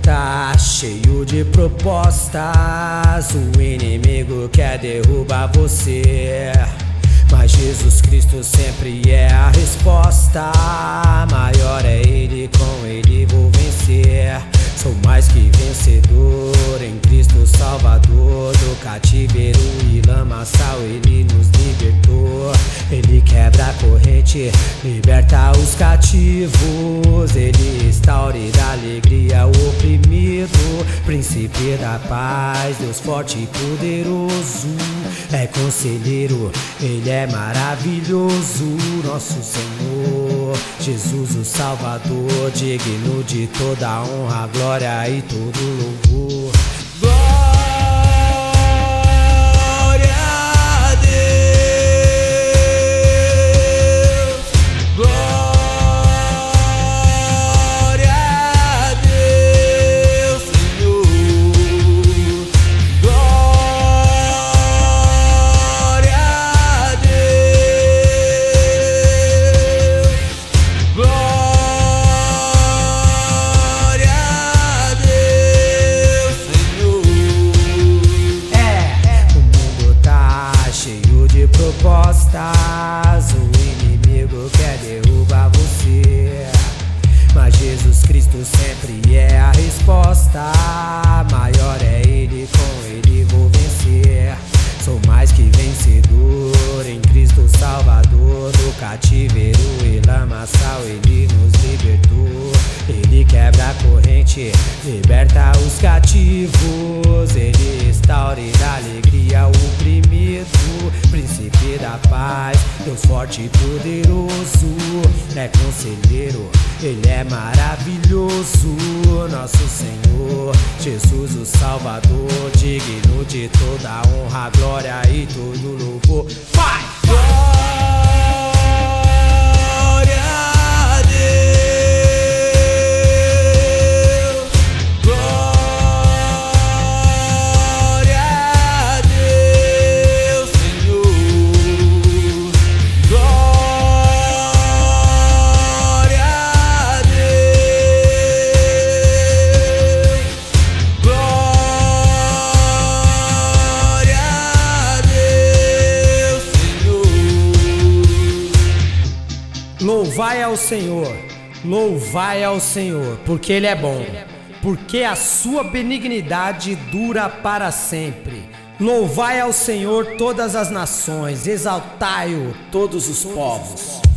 tá cheio de propostas, o inimigo quer derrubar você, mas Jesus Cristo sempre é a resposta. Maior é Ele, com Ele vou vencer. Sou mais que vencedor em Cristo Salvador. Do cativeiro e lamaçal Ele nos libertou. Ele quebra a corrente, liberta os cativos. Ele restaura e dá alegria ao oprimido. Príncipe da paz, Deus forte e poderoso. É conselheiro, Ele é maravilhoso. Nosso Senhor, Jesus o Salvador, digno de toda honra, glória e todo louvor. Propostas, o inimigo quer derrubar você, mas Jesus Cristo sempre é a resposta. Maior é Ele, com Ele vou vencer. Sou mais que vencedor em Cristo Salvador. Do cativeiro e lamaçal Ele nos libertou. Ele quebra a corrente, liberta os cativos. Ele restaura e dá alegria ao oprimido. Príncipe da paz, Deus forte e poderoso. É conselheiro, Ele é maravilhoso. Nosso Senhor, Jesus o Salvador, digno de toda honra, glória e todo louvor. Vai! Louvai ao Senhor, louvai ao Senhor, porque Ele é bom, porque a sua benignidade dura para sempre. Louvai ao Senhor todas as nações, exaltai-o todos os povos.